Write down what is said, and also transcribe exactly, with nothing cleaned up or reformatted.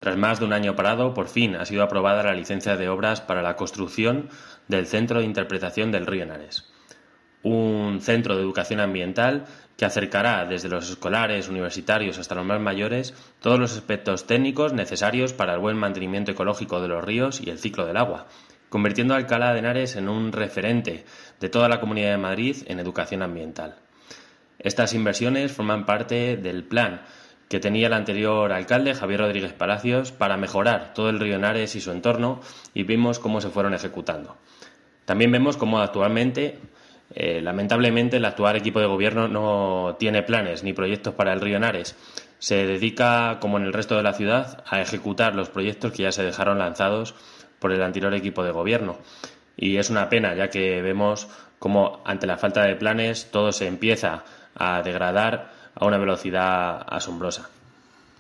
Tras más de un año parado, por fin ha sido aprobada la licencia de obras para la construcción del Centro de Interpretación del Río Henares. Un centro de educación ambiental que acercará desde los escolares, universitarios hasta los más mayores todos los aspectos técnicos necesarios para el buen mantenimiento ecológico de los ríos y el ciclo del agua, convirtiendo a Alcalá de Henares en un referente de toda la Comunidad de Madrid en educación ambiental. Estas inversiones forman parte del plan que tenía el anterior alcalde, Javier Rodríguez Palacios, para mejorar todo el río Henares y su entorno, y vimos cómo se fueron ejecutando. También vemos cómo actualmente, eh, lamentablemente, el actual equipo de gobierno no tiene planes ni proyectos para el río Henares. Se dedica, como en el resto de la ciudad, a ejecutar los proyectos que ya se dejaron lanzados por el anterior equipo de gobierno. Y es una pena, ya que vemos cómo, ante la falta de planes, todo se empieza a degradar a una velocidad asombrosa.